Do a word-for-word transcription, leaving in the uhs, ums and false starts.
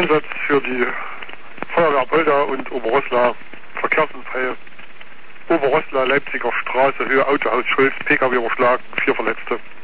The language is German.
Einsatz für die Feuerwehr Polda und Oberrosslar, Verkehrsunfall, Oberrosslar, Leipziger Straße, Höhe Autohaus Schulz, P K W überschlagen, vier Verletzte.